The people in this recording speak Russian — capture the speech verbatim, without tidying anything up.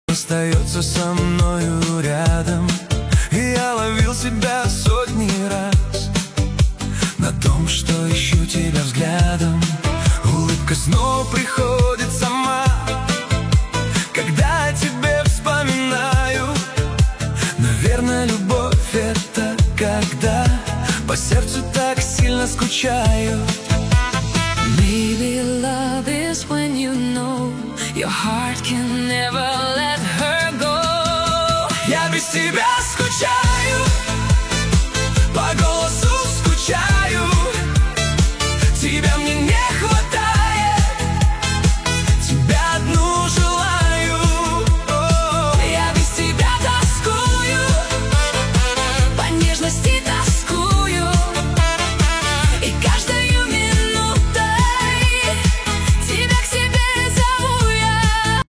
остается со мною рядом, и я ловил себя сотни раз на том, что ищу тебя взглядом. Улыбка снова приходит сама, когда о тебе вспоминаю. Наверное, любовь — это когда по сердцу так сильно скучаю. Maybe love is when you know your heart can never let her go. Я без тебя